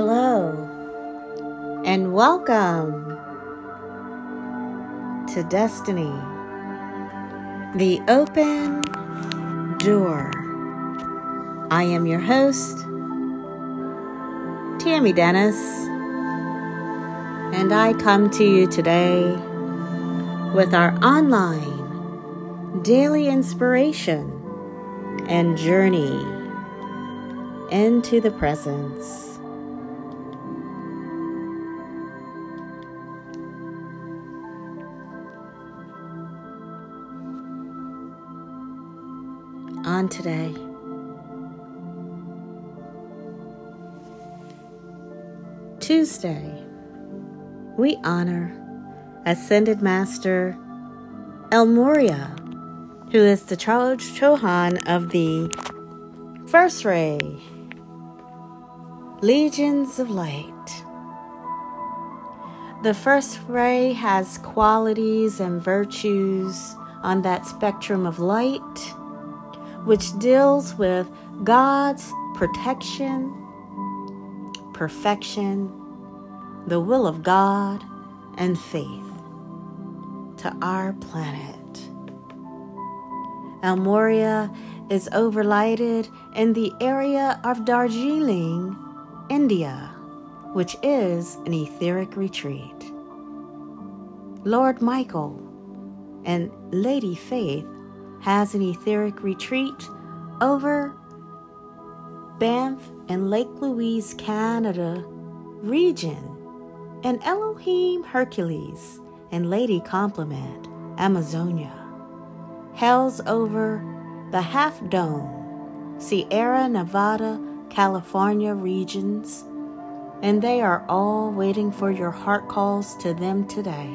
Hello, and welcome to Destiny, the Open Door. I am your host, Tammy Dennis, and I come to you today with our online daily inspiration and journey into the presence. On today, Tuesday, we honor Ascended Master El Morya, who is the Chohan of the First Ray, Legions of Light. The First Ray has qualities and virtues on that spectrum of light, which deals with God's protection, perfection, the will of God, and faith to our planet. El Morya is overlighted in the area of Darjeeling, India, which is an etheric retreat. Lord Michael and Lady Faith has an etheric retreat over Banff and Lake Louise, Canada region, and Elohim Hercules and Lady Compliment, Amazonia, hails over the Half Dome, Sierra Nevada, California regions, and they are all waiting for your heart calls to them today.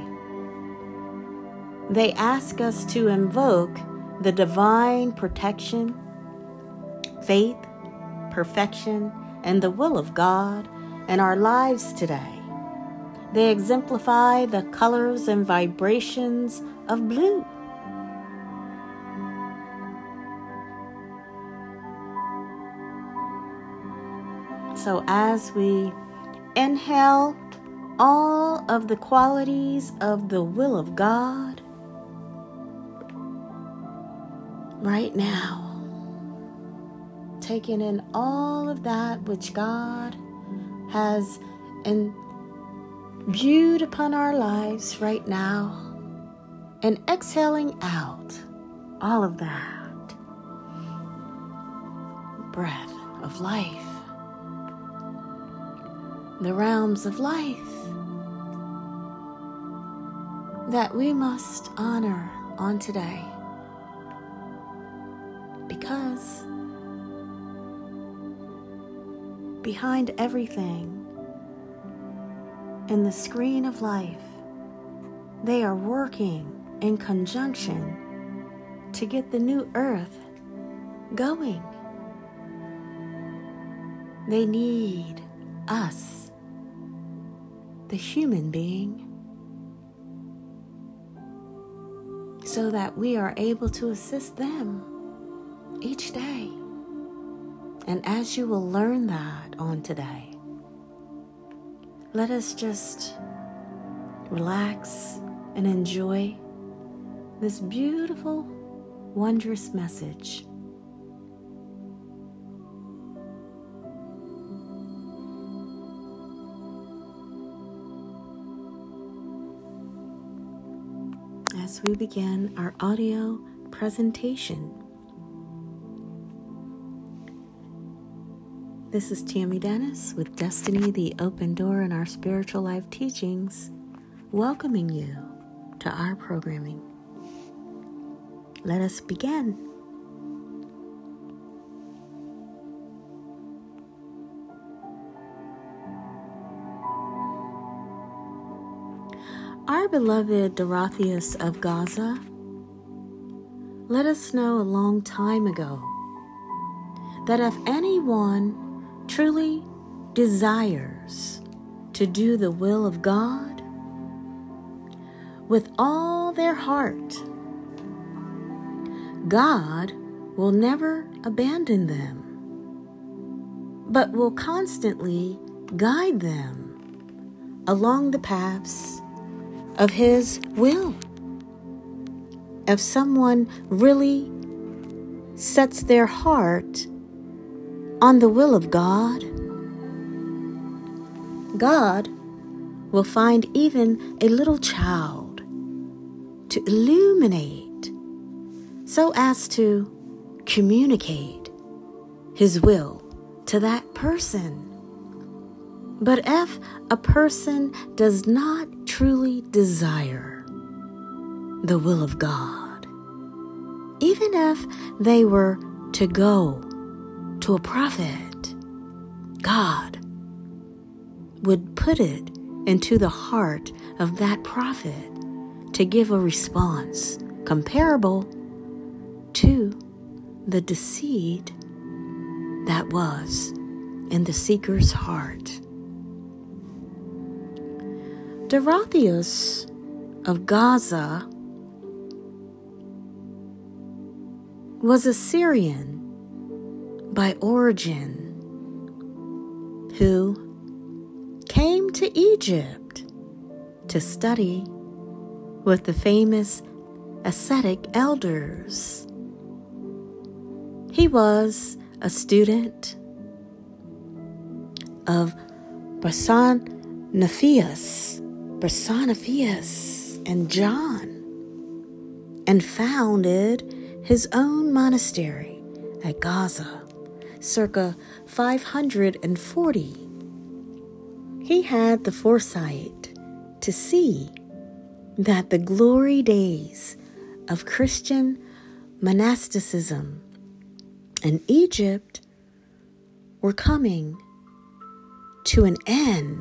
They ask us to invoke the divine protection, faith, perfection, and the will of God in our lives today. They exemplify the colors and vibrations of blue. So as we inhale all of the qualities of the will of God, right now, taking in all of that which God has imbued upon our lives right now, and exhaling out all of that breath of life, the realms of life that we must honor on today. Because behind everything in the screen of life, they are working in conjunction to get the new earth going. They need us, the human being, so that we are able to assist them each day. And as you will learn that on today, let us just relax and enjoy this beautiful, wondrous message. As we begin our audio presentation, this is Tammy Dennis with Destiny, the Open Door in our Spiritual Life Teachings, welcoming you to our programming. Let us begin. Our beloved Dorotheus of Gaza let us know a long time ago that if anyone truly desires to do the will of God with all their heart, God will never abandon them, but will constantly guide them along the paths of His will. If someone really sets their heart on the will of God, God will find even a little child to illuminate so as to communicate His will to that person. But if a person does not truly desire the will of God, even if they were to go to a prophet, God would put it into the heart of that prophet to give a response comparable to the deceit that was in the seeker's heart. Dorotheus of Gaza was a Syrian by origin who came to Egypt to study with the famous ascetic elders. He was a student of Barsanaphius and John, and founded his own monastery at Gaza, circa 540. He had the foresight to see that the glory days of Christian monasticism in Egypt were coming to an end,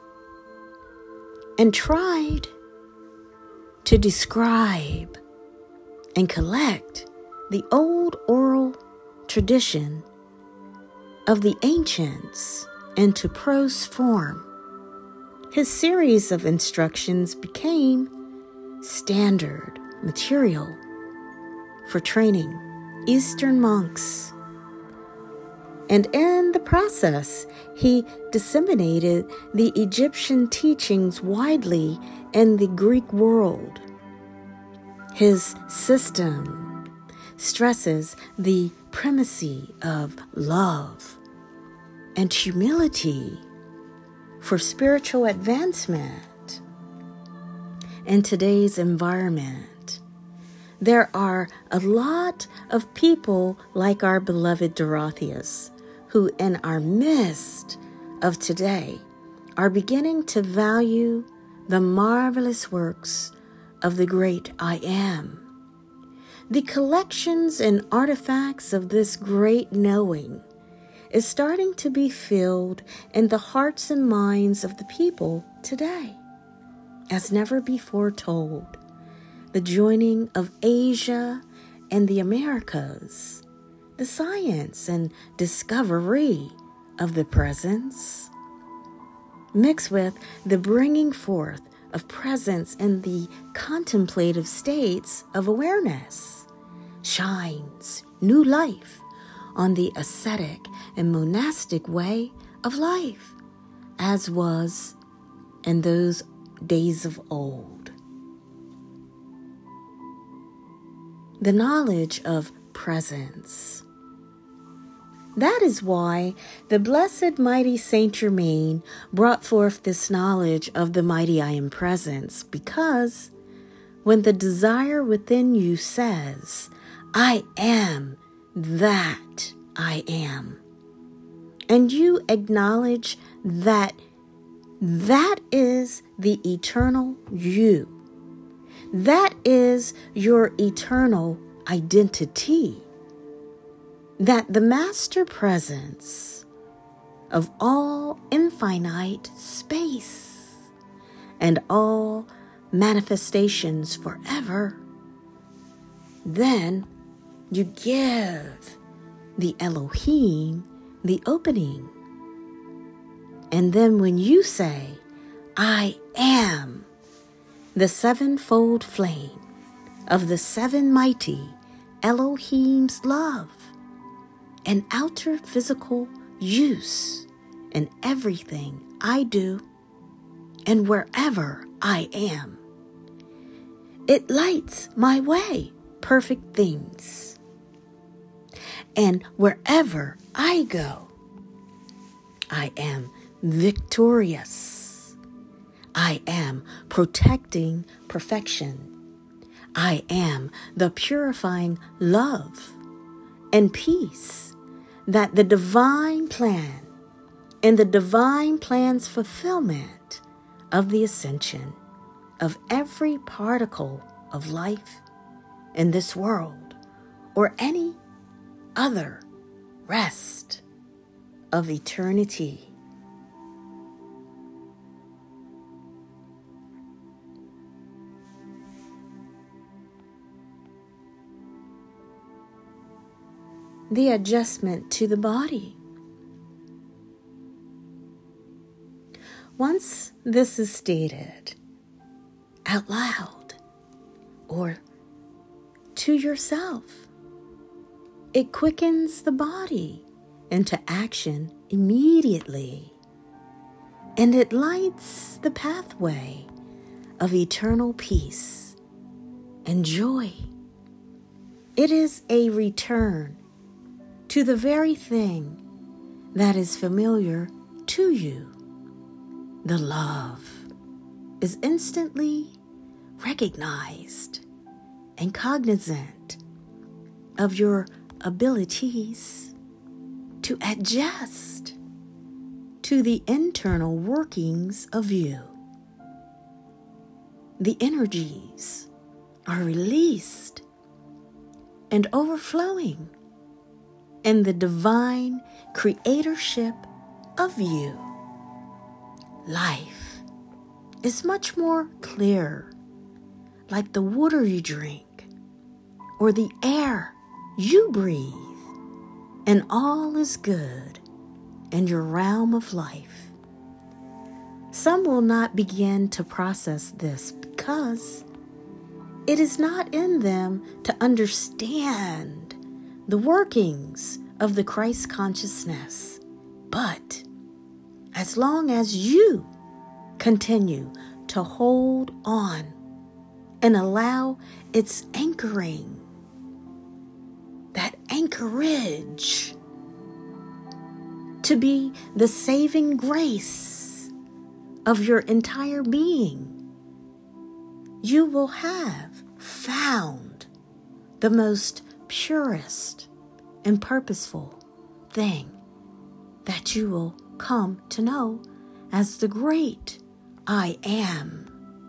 and tried to describe and collect the old oral tradition of the ancients into prose form. His series of instructions became standard material for training Eastern monks. And in the process, he disseminated the Egyptian teachings widely in the Greek world. His system stresses the primacy of love and humility for spiritual advancement. In today's environment, there are a lot of people like our beloved Dorotheus who in our midst of today are beginning to value the marvelous works of the great I Am. The collections and artifacts of this great knowing is starting to be filled in the hearts and minds of the people today, as never before told. The joining of Asia and the Americas, the science and discovery of the presence, mixed with the bringing forth of presence in the contemplative states of awareness, shines new life on the ascetic and monastic way of life, as was in those days of old. The knowledge of presence. That is why the blessed mighty Saint Germain brought forth this knowledge of the mighty I Am presence, because when the desire within you says, I am that I am, and you acknowledge that that is the eternal you, that is your eternal identity, that the master presence of all infinite space and all manifestations forever, then you give the Elohim the opening. And then when you say, I am the sevenfold flame of the seven mighty Elohim's love and outer physical use in everything I do and wherever I am. It lights my way, perfect things. And wherever I go, I am victorious. I am protecting perfection. I am the purifying love and peace that the divine plan and the divine plan's fulfillment of the ascension of every particle of life in this world or any other rest of eternity. The adjustment to the body. Once this is stated out loud or to yourself, it quickens the body into action immediately, and it lights the pathway of eternal peace and joy. It is a return to the very thing that is familiar to you. The love is instantly recognized and cognizant of your abilities to adjust to the internal workings of you. The energies are released and overflowing in the divine creatorship of you. Life is much more clear, like the water you drink or the air you breathe, and all is good in your realm of life. Some will not begin to process this because it is not in them to understand the workings of the Christ consciousness. But as long as you continue to hold on and allow its anchoring, that anchorage, to be the saving grace of your entire being, you will have found the most purest and purposeful thing that you will come to know as the great I am.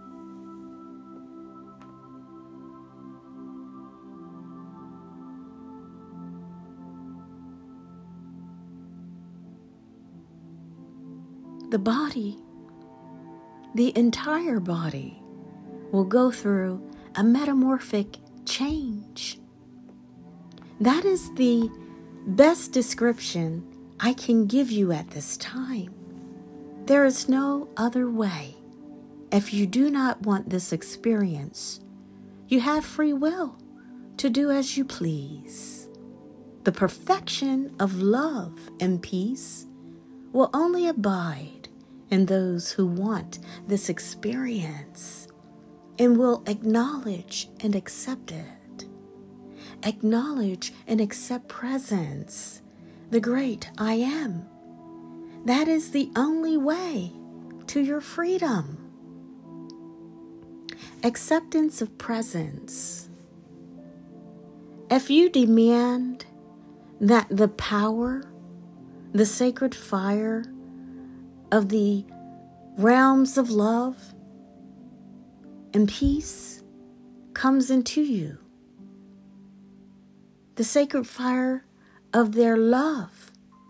The body, the entire body, will go through a metamorphic change. That is the best description I can give you at this time. There is no other way. If you do not want this experience, you have free will to do as you please. The perfection of love and peace will only abide in those who want this experience and will acknowledge and accept it. Acknowledge and accept presence, the great I am. That is the only way to your freedom. Acceptance of presence. If you demand that the power, the sacred fire of the realms of love and peace comes into you, the sacred fire of their love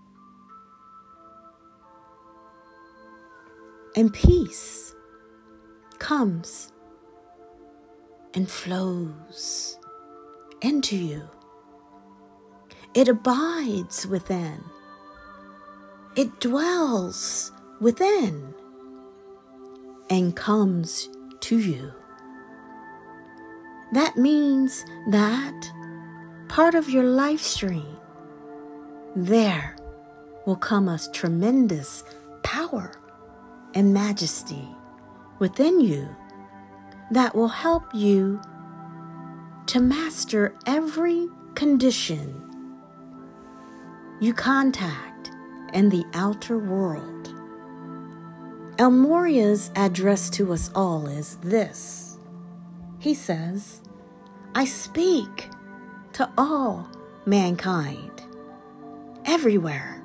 and peace comes and flows into you. It abides within. It dwells within and comes to you. That means that part of your life stream there will come a tremendous power and majesty within you that will help you to master every condition you contact in the outer world. El Morya's address to us all is this. He says, I speak to all mankind, everywhere.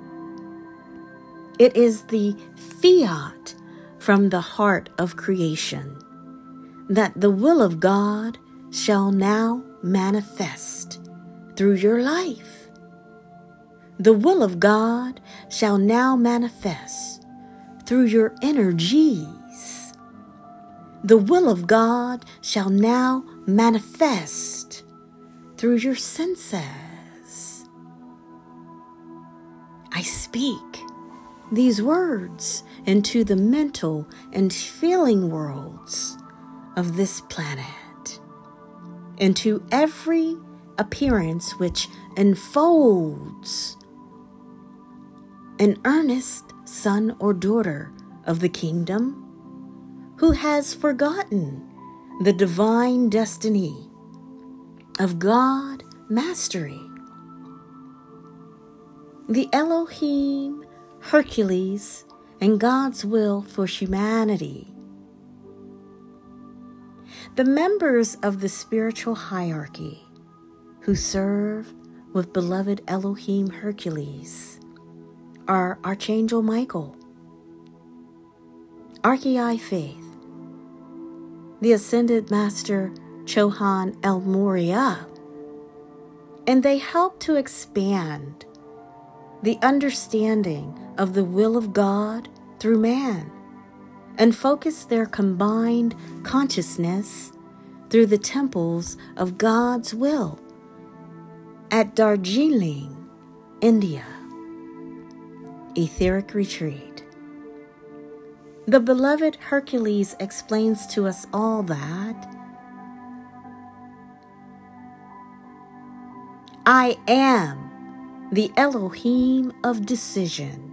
It is the fiat from the heart of creation that the will of God shall now manifest through your life. The will of God shall now manifest through your energies. The will of God shall now manifest through your senses. I speak these words into the mental and feeling worlds of this planet, into every appearance which enfolds an earnest son or daughter of the kingdom who has forgotten the divine destiny of God mastery. The Elohim, Hercules, and God's will for humanity. The members of the spiritual hierarchy who serve with beloved Elohim Hercules are Archangel Michael, Archei Faith, the Ascended Master Chohan El Morya, and they help to expand the understanding of the will of God through man and focus their combined consciousness through the temples of God's will at Darjeeling, India. Etheric Retreat. The beloved Hercules explains to us all that I am the Elohim of decision.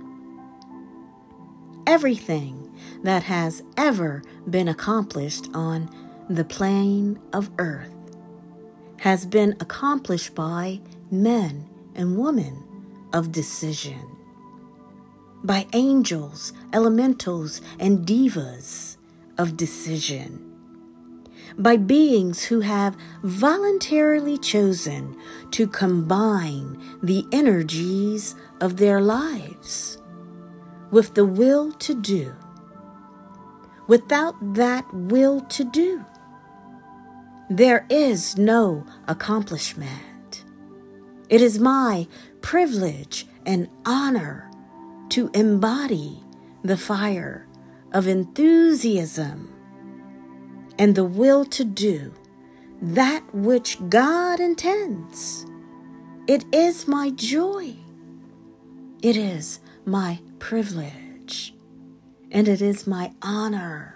Everything that has ever been accomplished on the plane of earth has been accomplished by men and women of decision, by angels, elementals, and divas of decision, by beings who have voluntarily chosen to combine the energies of their lives with the will to do. Without that will to do, there is no accomplishment. It is my privilege and honor to embody the fire of enthusiasm and the will to do that which God intends. It is my joy. It is my privilege. And it is my honor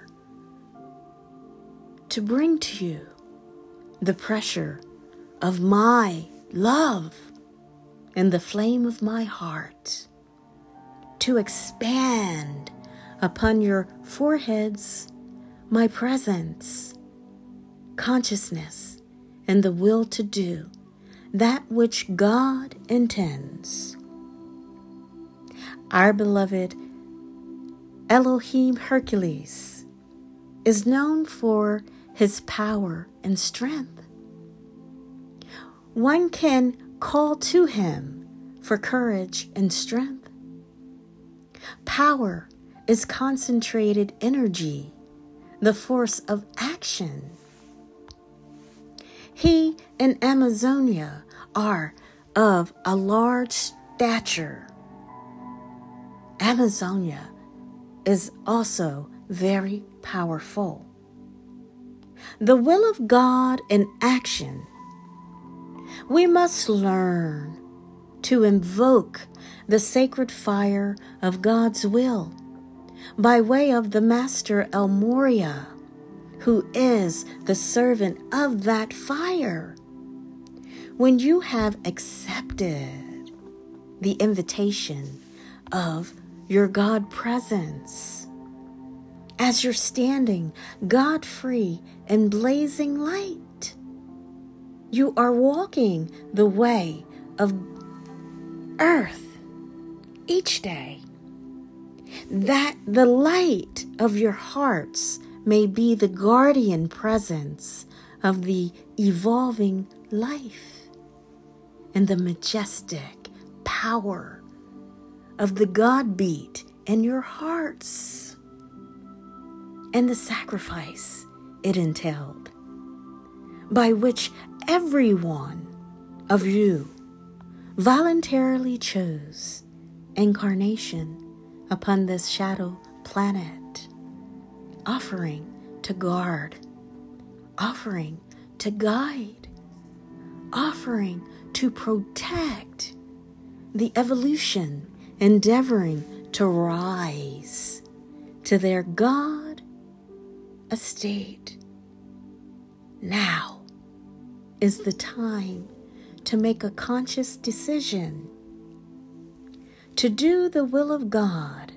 to bring to you the pressure of my love and the flame of my heart to expand upon your foreheads my presence, consciousness, and the will to do that which God intends. Our beloved Elohim Hercules is known for his power and strength. One can call to him for courage and strength. Power is concentrated energy, the force of action. He and Amazonia are of a large stature. Amazonia is also very powerful. The will of God in action. We must learn to invoke the sacred fire of God's will by way of the Master El Morya, who is the servant of that fire. When you have accepted the invitation of your God presence. As you're standing God-free in blazing light, you are walking the way of earth each day, that the light of your hearts may be the guardian presence of the evolving life and the majestic power of the God beat in your hearts and the sacrifice it entailed, by which every one of you voluntarily chose incarnation upon this shadow planet, offering to guard, offering to guide, offering to protect the evolution, endeavoring to rise to their God estate. Now is the time to make a conscious decision to do the will of God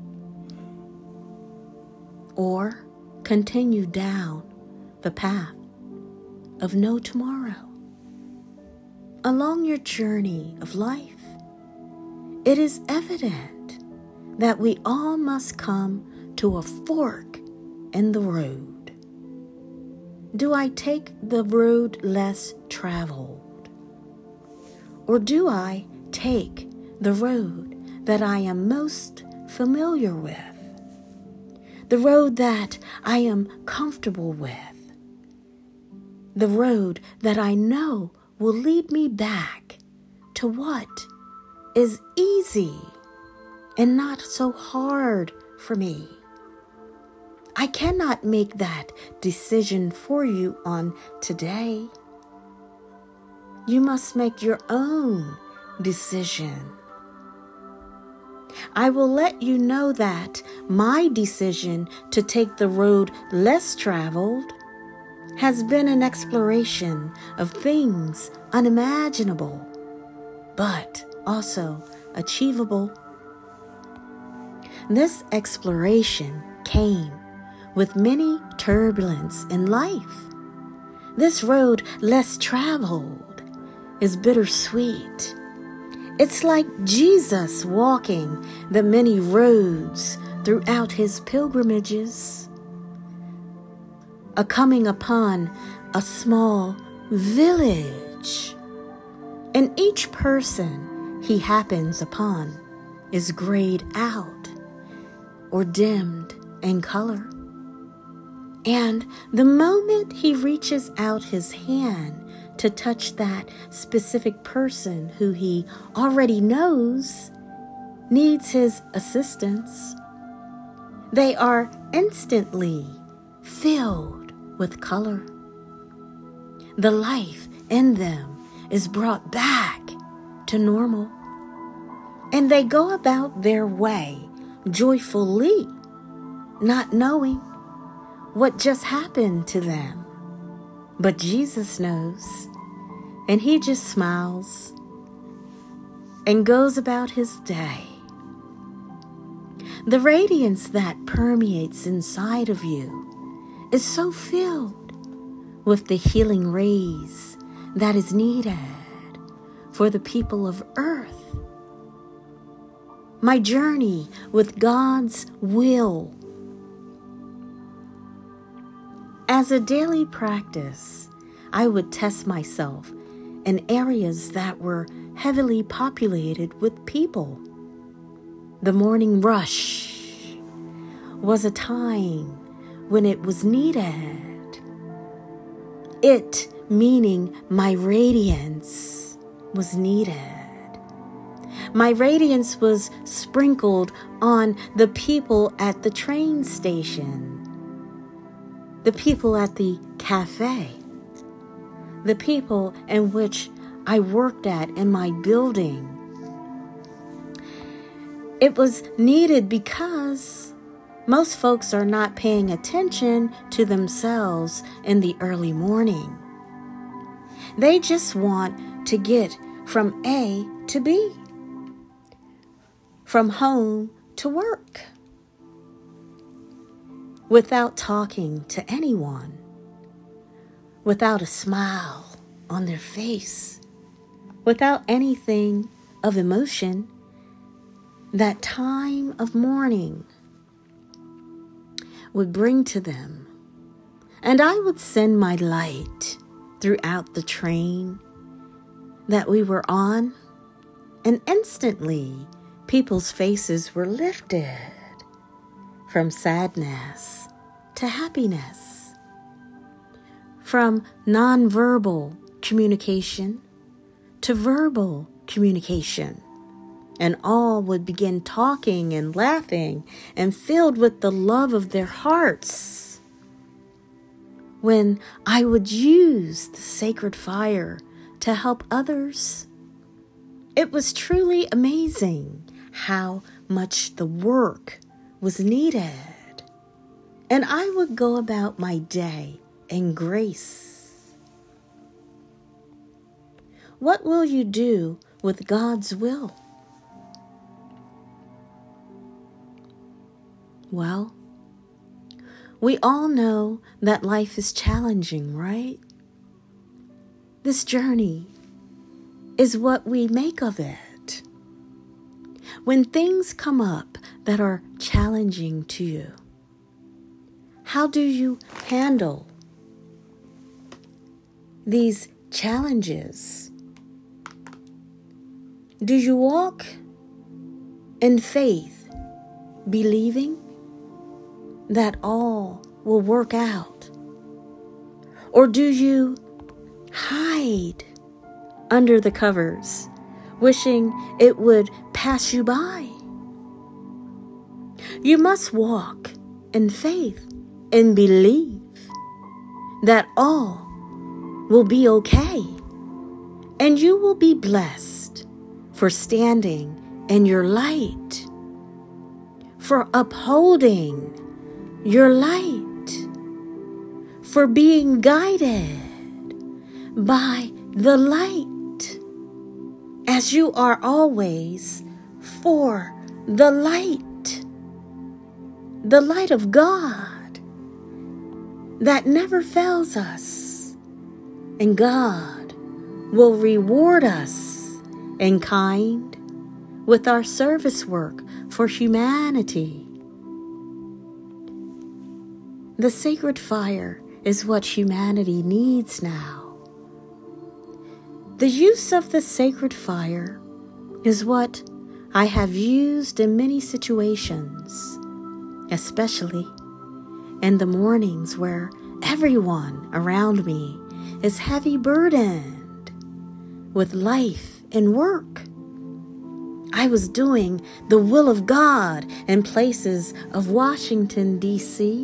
or continue down the path of no tomorrow. Along your journey of life, it is evident that we all must come to a fork in the road. Do I take the road less traveled? Or do I take the road that I am most familiar with? The road that I am comfortable with? The road that I know will lead me back to what is easy and not so hard for me? I cannot make that decision for you on today. You must make your own decision. I will let you know that my decision to take the road less traveled has been an exploration of things unimaginable, but also achievable. This exploration came with many turbulence in life. This road less traveled is bittersweet. It's like Jesus walking the many roads throughout his pilgrimages, coming upon a small village, and each person he happens upon is grayed out or dimmed in color. And the moment he reaches out his hand to touch that specific person who he already knows needs his assistance, they are instantly filled with color. The life in them is brought back to normal, and they go about their way joyfully, not knowing what just happened to them. But Jesus knows, and he just smiles and goes about his day. The radiance that permeates inside of you is so filled with the healing rays that is needed for the people of earth. My journey with God's will. As a daily practice, I would test myself in areas that were heavily populated with people. The morning rush was a time when it was needed. It, meaning my radiance, was needed. My radiance was sprinkled on the people at the train station, the people at the cafe, the people in which I worked at in my building. It was needed because most folks are not paying attention to themselves in the early morning. They just want to get from A to B, from home to work without talking to anyone, without a smile on their face, without anything of emotion. That time of mourning would bring to them, and I would send my light throughout the train that we were on, and instantly people's faces were lifted from sadness to happiness, from nonverbal communication to verbal communication. And all would begin talking and laughing and filled with the love of their hearts. When I would use the sacred fire to help others, it was truly amazing how much the work was needed. And I would go about my day in grace. What will you do with God's will? Well, we all know that life is challenging, right? This journey is what we make of it. When things come up that are challenging to you, how do you handle these challenges? Do you walk in faith, believing that all will work out? Or do you hide under the covers, wishing it would pass you by? You must walk in faith and believe that all will be okay, and you will be blessed for standing in your light, for upholding your light, for being guided by the light, as you are always for the light of God that never fails us, and God will reward us in kind with our service work for humanity. The sacred fire is what humanity needs now. The use of the sacred fire is what I have used in many situations, especially in the mornings where everyone around me is heavy burdened with life and work. I was doing the will of God in places of Washington, D.C.,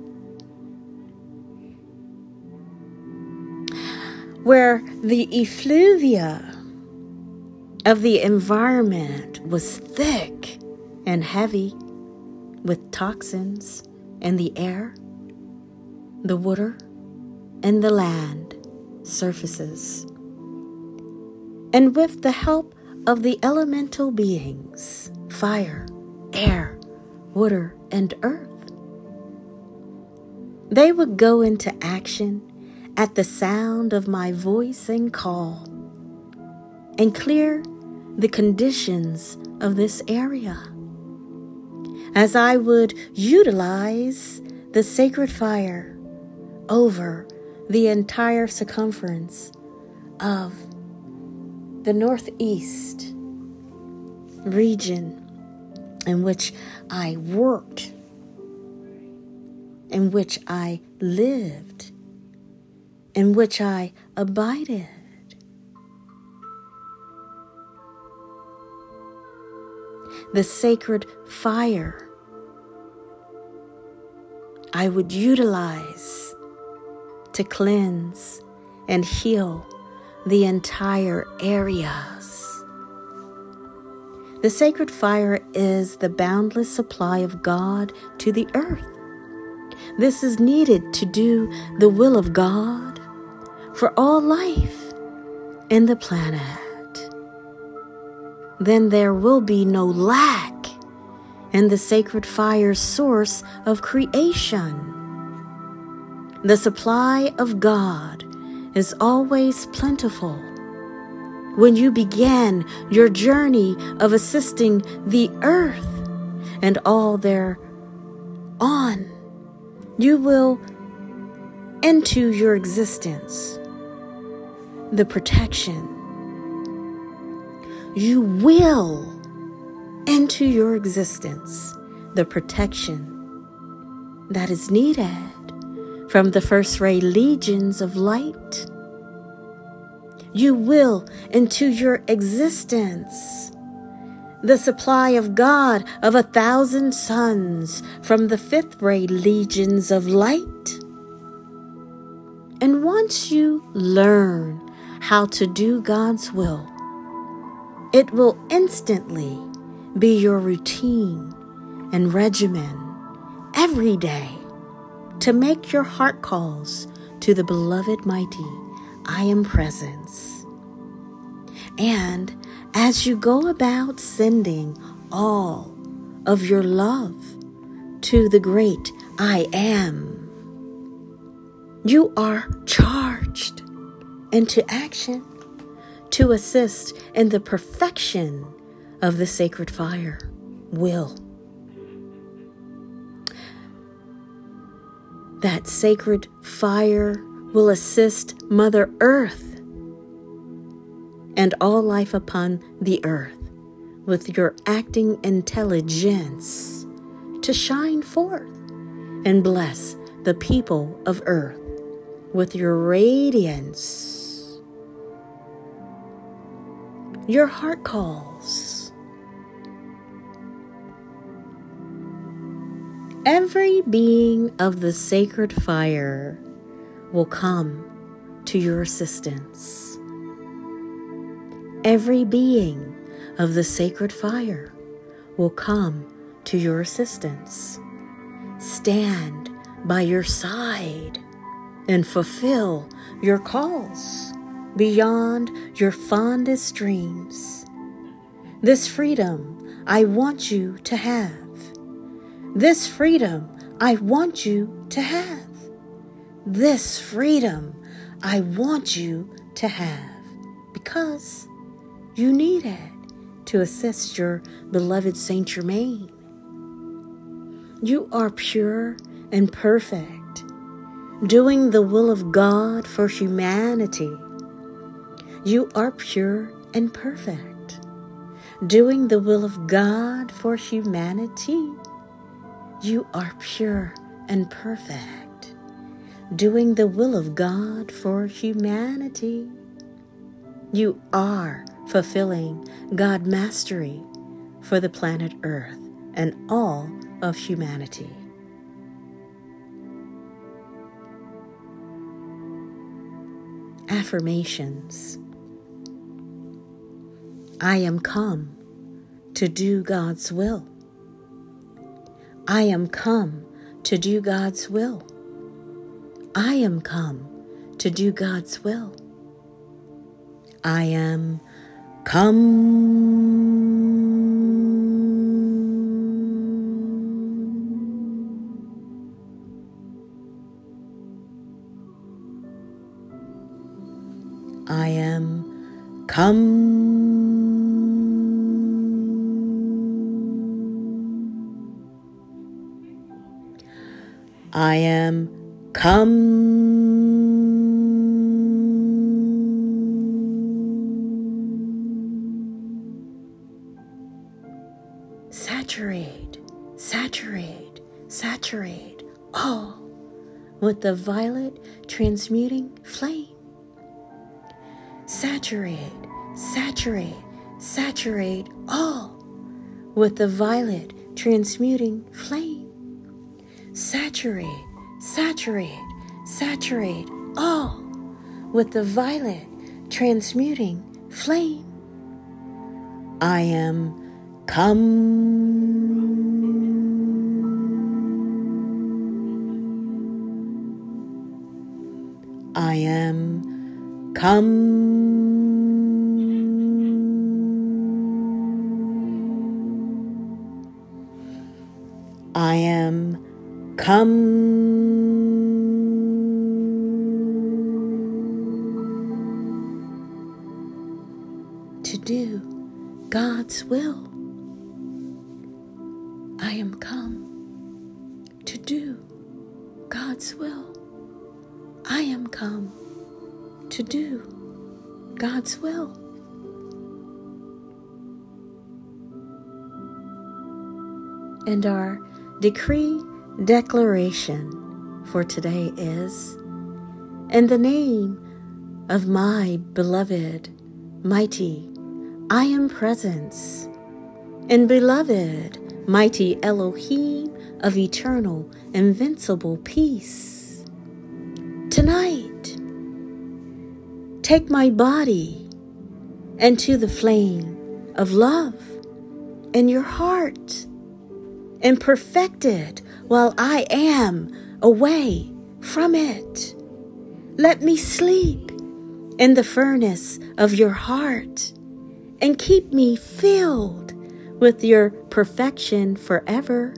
where the effluvia of the environment was thick and heavy with toxins in the air, the water, and the land surfaces. And with the help of the elemental beings, fire, air, water, and earth, they would go into action at the sound of my voice and call, and clear the conditions of this area, as I would utilize the sacred fire over the entire circumference of the Northeast region in which I worked, in which I lived, in which I abided. The sacred fire I would utilize to cleanse and heal the entire areas. The sacred fire is the boundless supply of God to the earth. This is needed to do the will of God for all life in the planet. Then there will be no lack and the sacred fire's source of creation. The supply of God is always plentiful. When you began your journey of assisting the earth and all thereon, you will into your existence the protection. You will into your existence the protection that is needed from the first ray legions of light. You will into your existence the supply of God of 1,000 suns from the fifth ray legions of light. And once you learn how to do God's will, it will instantly be your routine and regimen every day to make your heart calls to the beloved mighty I Am Presence. And as you go about sending all of your love to the great I Am, you are charged into action to assist in the perfection of the sacred fire will. That sacred fire will assist Mother Earth and all life upon the earth with your acting intelligence to shine forth and bless the people of earth with your radiance. Your heart calls. Every being of the sacred fire will come to your assistance. Every being of the sacred fire will come to your assistance. Stand by your side and fulfill your calls beyond your fondest dreams. This freedom I want you to have. This freedom I want you to have. This freedom I want you to have because you need it to assist your beloved Saint Germain. You are pure and perfect, doing the will of God for humanity. You are pure and perfect, doing the will of God for humanity. You are pure and perfect, doing the will of God for humanity. You are fulfilling God mastery for the planet Earth and all of humanity. Affirmations. I am come to do God's will. I am come to do God's will. I am come to do God's will. I am come. I am come. I am come. Saturate, saturate, saturate all with the violet transmuting flame. Saturate, saturate, saturate all with the violet transmuting flame. Saturate, saturate, saturate all with the violet transmuting flame. I am come. I am come. come. To do God's will. I am come to do God's will. I am come to do God's will. And our decree declaration for today is, in the name of my beloved, mighty, I am presence, and beloved, mighty Elohim of eternal, invincible peace. Tonight, take my body into the flame of love in your heart and perfect it while I am away from it. Let me sleep in the furnace of your heart and keep me filled with your perfection forever.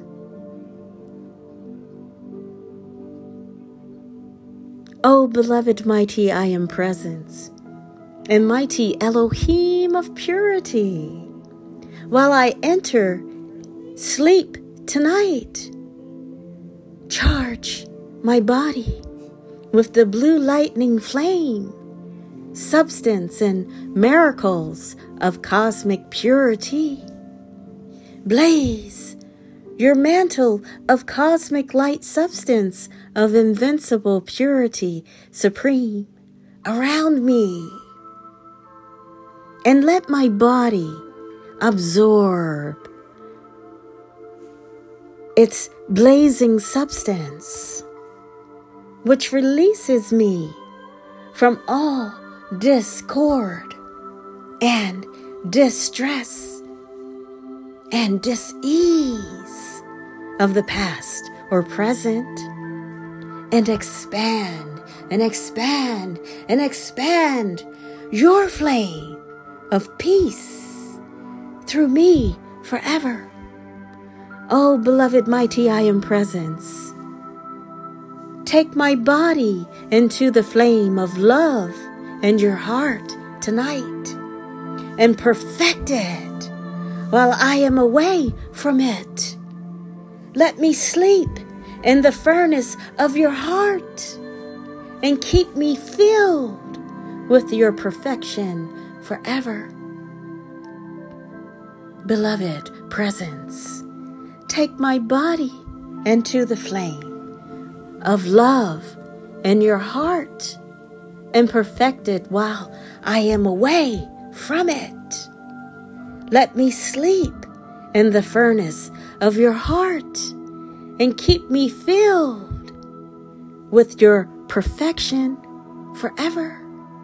O beloved, mighty I am presence, and mighty Elohim of purity, while I enter sleep tonight, charge my body with the blue lightning flame, substance and miracles of cosmic purity. Blaze your mantle of cosmic light substance of invincible purity supreme around me, and let my body absorb its blazing substance, which releases me from all discord and distress and dis-ease of the past or present, and expand and expand and expand your flame of peace through me forever. O beloved, mighty I am presence, take my body into the flame of love in your heart tonight and perfect it while I am away from it. Let me sleep in the furnace of your heart and keep me filled with your perfection forever. Beloved presence, take my body into the flame of love in your heart and perfect it while I am away from it. Let me sleep in the furnace of your heart and keep me filled with your perfection forever.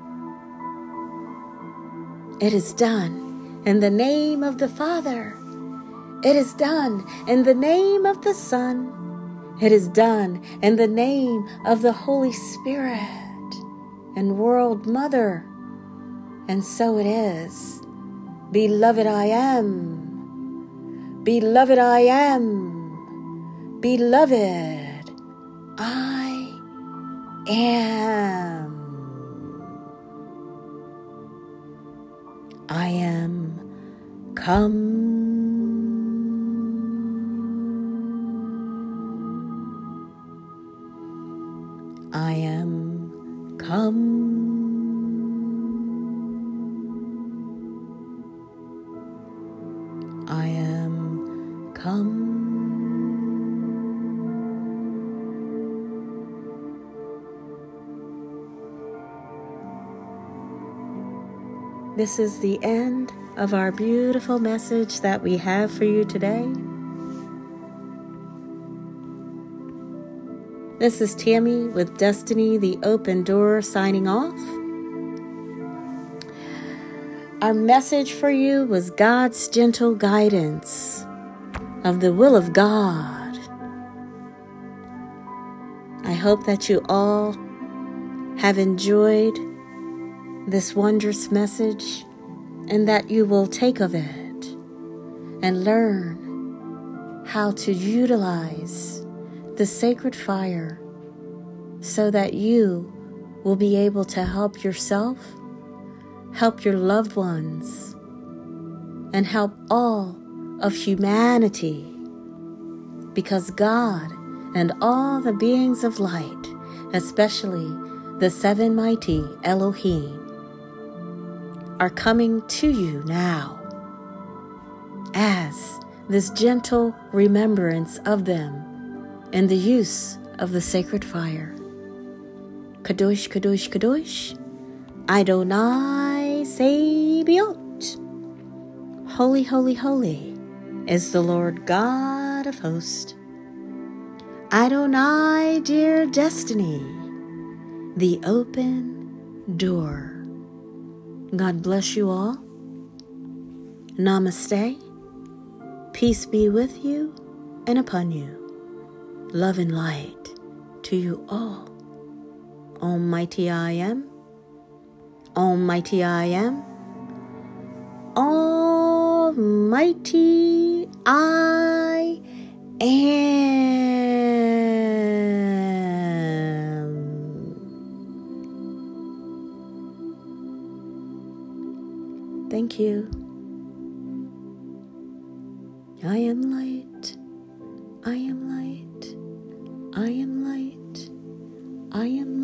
It is done in the name of the Father. It is done in the name of the Son. It is done in the name of the Holy Spirit and World Mother. And so it is. Beloved I am. Beloved I am. Beloved I am. I am come. I am come. I am come. This is the end of our beautiful message that we have for you today. This is Tammy with Destiny, the Open Door, signing off. Our message for you was God's gentle guidance of the will of God. I hope that you all have enjoyed this wondrous message and that you will take of it and learn how to utilize the sacred fire so that you will be able to help yourself, help your loved ones, and help all of humanity, because God and all the beings of light, especially the seven mighty Elohim, are coming to you now as this gentle remembrance of them and the use of the sacred fire. Kadosh, Kadosh, Kadosh, Adonai Sabaoth. Holy, holy, holy is the Lord God of hosts. Adonai, dear destiny, the open door. God bless you all. Namaste. Peace be with you and upon you. Love and light to you all. Almighty I am. Almighty I am. Almighty I am. Thank you. I am light. I am light. I am light. I am